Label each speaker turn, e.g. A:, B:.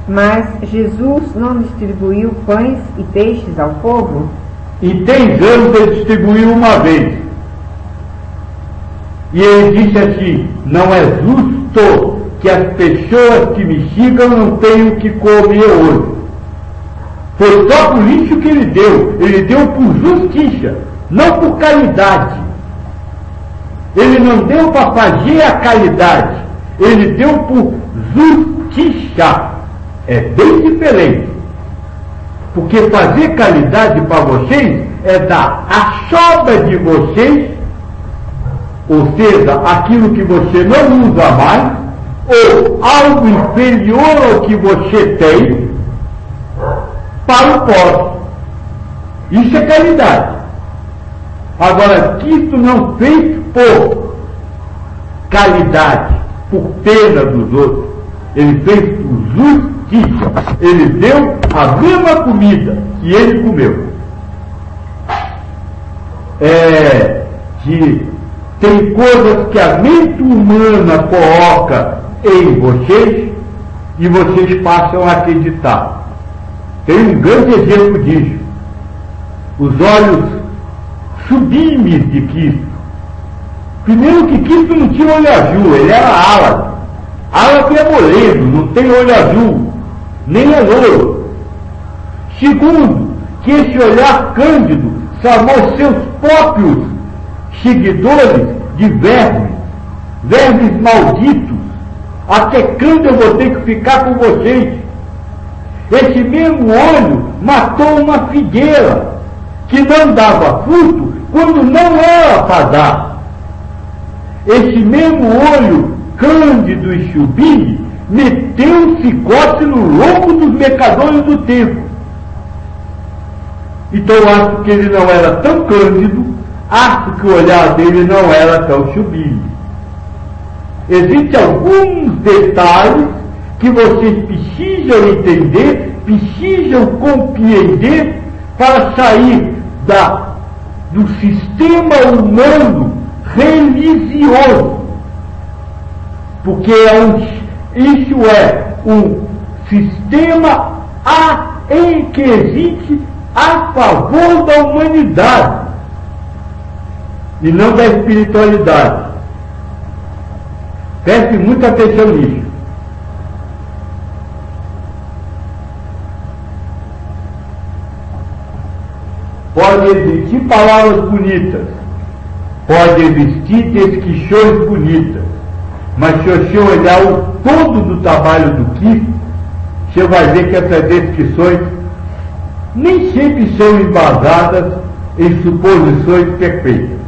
A: Mas Jesus não distribuiu pães e peixes ao povo?
B: Em 3 anos ele distribuiu uma vez. E ele disse assim: não é justo que as pessoas que me sigam não tenham o que comer hoje. Foi só por isso que ele deu. Ele deu por justiça, não por caridade. Ele não deu para fazer a caridade. Ele deu por justiça. É bem diferente. Porque fazer caridade para vocês é dar a sobra de vocês, ou seja, aquilo que você não usa mais, ou algo inferior ao que você tem, para o pobre. Isso é caridade. Agora, Cristo não fez por caridade, por pena dos outros. Ele fez por justiça. Ele deu a mesma comida que ele comeu. Que tem coisas que a mente humana coloca em vocês e vocês passam a acreditar. Tem um grande exemplo disso. Os olhos sublimes de Cristo. Primeiro que Cristo não tinha olho azul, ele era árabe. Árabe é moledo, não tem olho azul, nem é louro. Segundo, que esse olhar cândido chamou seus próprios seguidores de vermes malditos. Até quando eu vou ter que ficar com vocês? Esse mesmo olho matou uma figueira que não dava fruto quando não era para dar. Esse mesmo olho cândido e sublime meteu um chicote no lombo dos mercadores do templo. Então eu acho que ele não era tão cândido, acho que o olhar dele não era tão sublime. Existem alguns detalhes que vocês precisam entender, precisam compreender para sair do sistema humano religioso. Porque isso é um sistema em que existe a favor da humanidade e não da espiritualidade. Preste muita atenção nisso. Pode existir palavras bonitas, pode existir descrições bonitas, mas se você olhar o todo do trabalho do Cristo, você vai ver que essas descrições nem sempre são embasadas em suposições perfeitas.